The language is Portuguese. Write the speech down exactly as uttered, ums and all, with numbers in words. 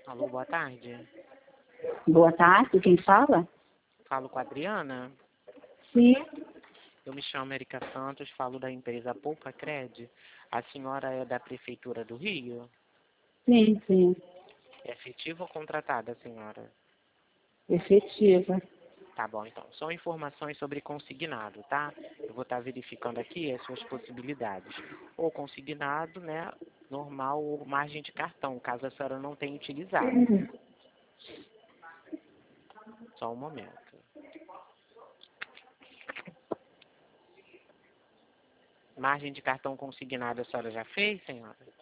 Alô, boa tarde. Boa tarde, quem fala? Falo com a Adriana. Sim. Eu me chamo Erika Santos, falo da empresa Poupa Cred. A senhora é da Prefeitura do Rio? Sim, sim. É efetiva ou contratada, senhora? Efetiva. Tá bom, então. São informações sobre consignado, tá? Eu vou estar verificando aqui as suas possibilidades. Ou consignado, né? Normal ou margem de cartão, caso a senhora não tenha utilizado. Uhum. Só um momento. Margem de cartão consignado a senhora já fez, senhora?